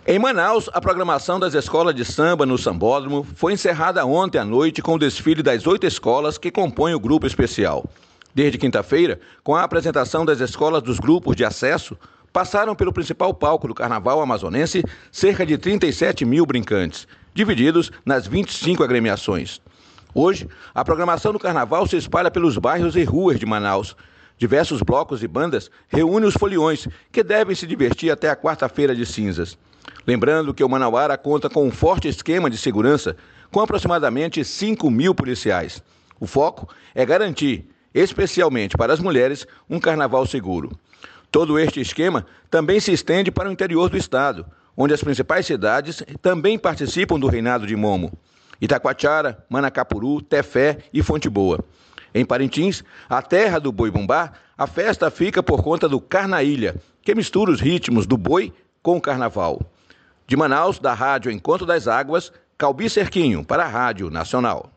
Em Manaus, a programação das escolas de samba no Sambódromo foi encerrada ontem à noite com o desfile das 8 escolas que compõem o grupo especial. Desde quinta-feira, com a apresentação das escolas dos grupos de acesso, passaram pelo principal palco do Carnaval amazonense cerca de 37 mil brincantes, divididos nas 25 agremiações. Hoje, a programação do Carnaval se espalha pelos bairros e ruas de Manaus. Diversos blocos e bandas reúnem os foliões, que devem se divertir até a quarta-feira de cinzas. Lembrando que o Manauara conta com um forte esquema de segurança, com aproximadamente 5 mil policiais. O foco é garantir, especialmente para as mulheres, um carnaval seguro. Todo este esquema também se estende para o interior do estado, onde as principais cidades também participam do reinado de Momo: Itacoatiara, Manacapuru, Tefé e Fonte Boa. Em Parintins, a terra do boi-bumbá, a festa fica por conta do Carnaília, que mistura os ritmos do boi com o carnaval. De Manaus, da Rádio Encontro das Águas, Calbi Cerquinho, para a Rádio Nacional.